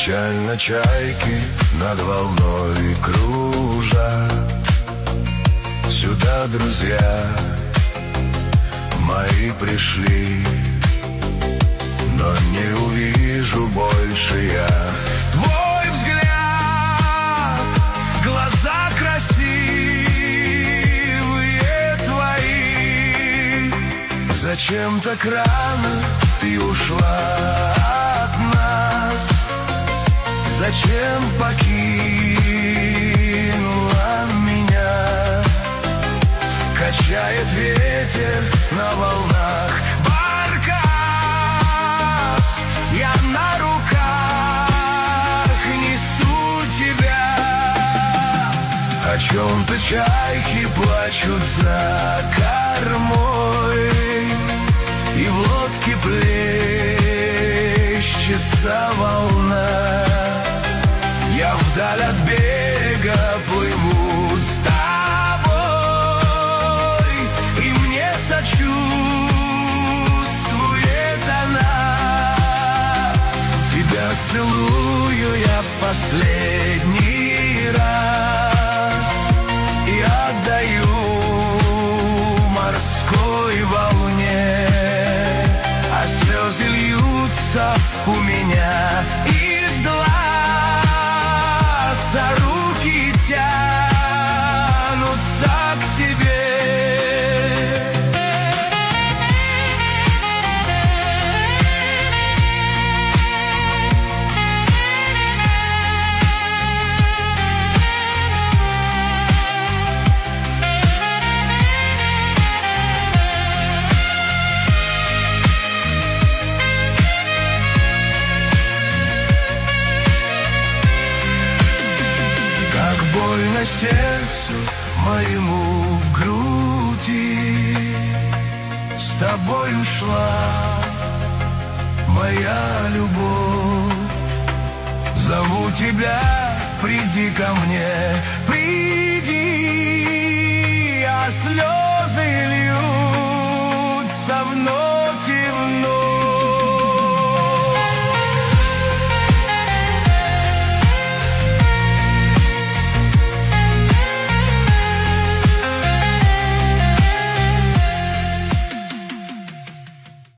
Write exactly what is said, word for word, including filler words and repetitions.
Печально чайки над волной кружат. Сюда друзья мои пришли, но не увижу больше я твой взгляд, глаза красивые твои. Зачем так рано ты ушла от нас? Зачем покинула меня? Качает ветер на волнах баркас, я на руках несу тебя. О чем-то чайки плачут за кормой, и в лодке плещется волна. Я вдаль от берега плыву с тобой, и мне сочувствует она. Тебя целую я в последний раз и отдаю морской волне, а слезы льются у меня из глаз, а руки тянутся к тебе. Больно сердцу моему в груди, с тобой ушла моя любовь. Зову тебя, приди ко мне, приди, а слезы льются вновь.